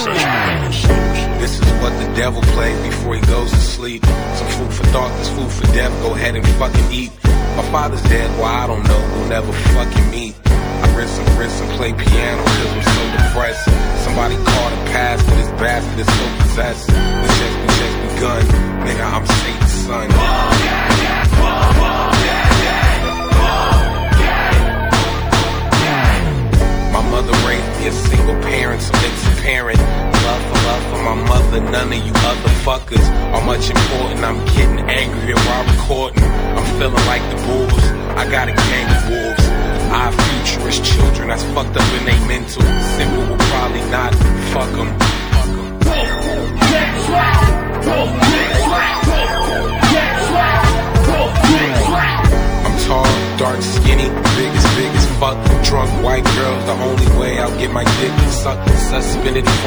This is what the devil plays before he goes to sleep. Some food for thought, this food for death. Go ahead and fucking eat. My father's dead, well I don't know, we'll never fucking meet. I rinse and play piano cause I'm so depressed. Somebody call the pastor, this bastard is so possessed. It's just begun, nigga, I'm Satan's son. My mother raised me a single parent, so it's apparent. Love for my mother, none of you other fuckers are much important. I'm getting angrier while recording. I'm feeling like the Bulls, I got a gang of wolves. Our futurist children that's fucked up in they mental. Simple will probably not, fuck them. I'm tall, dark, skinny, big as fuck. Drunk white girls, the only way I'll get my dick sucked. Suspended